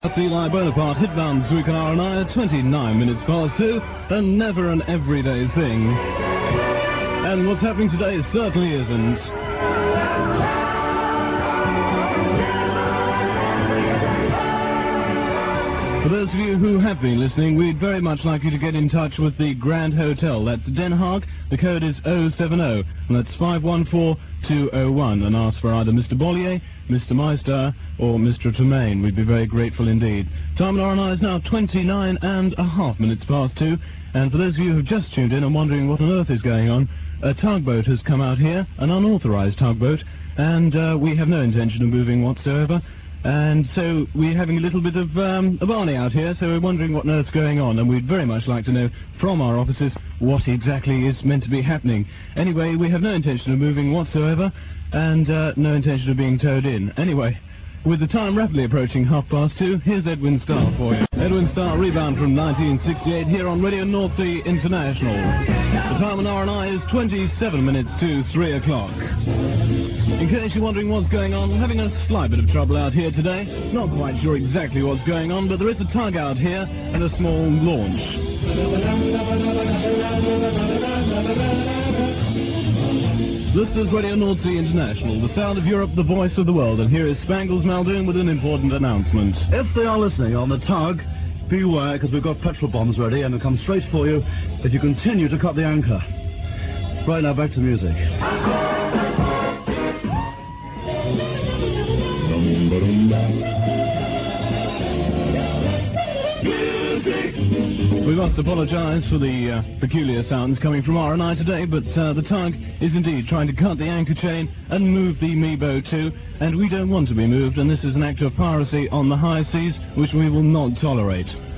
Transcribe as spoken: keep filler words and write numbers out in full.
That's Eli Bonaparte, hitbound Zwick and R and I at twenty-nine minutes past two, and never an everyday thing. And what's happening today certainly isn't. For those of you who have been listening, we'd very much like you to get in touch with the Grand Hotel. That's Den Haag. The code is oh seven oh, and that's five one four two oh one, and ask for either Mister Bollier, Mister Meister, or Mister Tremaine. We'd be very grateful indeed. Time in R and I is now twenty-nine and a half minutes past two, and for those of you who've just tuned in and wondering what on earth is going on, a tugboat has come out here, an unauthorized tugboat, and uh, we have no intention of moving whatsoever. And so we're having a little bit of um, a barney out here, so we're wondering what on earth's going on, and we'd very much like to know from our offices what exactly is meant to be happening. Anyway, we have no intention of moving whatsoever, and uh, no intention of being towed in. Anyway, with the time rapidly approaching half past two, here's Edwin Starr for you. Edwin Starr, rebound from nineteen sixty-eight, here on Radio North Sea International. The time on R and I is twenty-seven minutes to three o'clock. In case you're wondering what's going on, having a slight bit of trouble out here today. Not quite sure exactly what's going on, but there is a tug out here and a small launch. This is Radio North Sea International, the sound of Europe, the voice of the world, and here is Spangles Muldoon with an important announcement. If they are listening on the tug, beware, because we've got petrol bombs ready and they'll come straight for you if you continue to cut the anchor. Right now, back to music. We must apologise for the uh, peculiar sounds coming from R and I today, but uh, the tug is indeed trying to cut the anchor chain and move the me boat too, and we don't want to be moved, and this is an act of piracy on the high seas which we will not tolerate.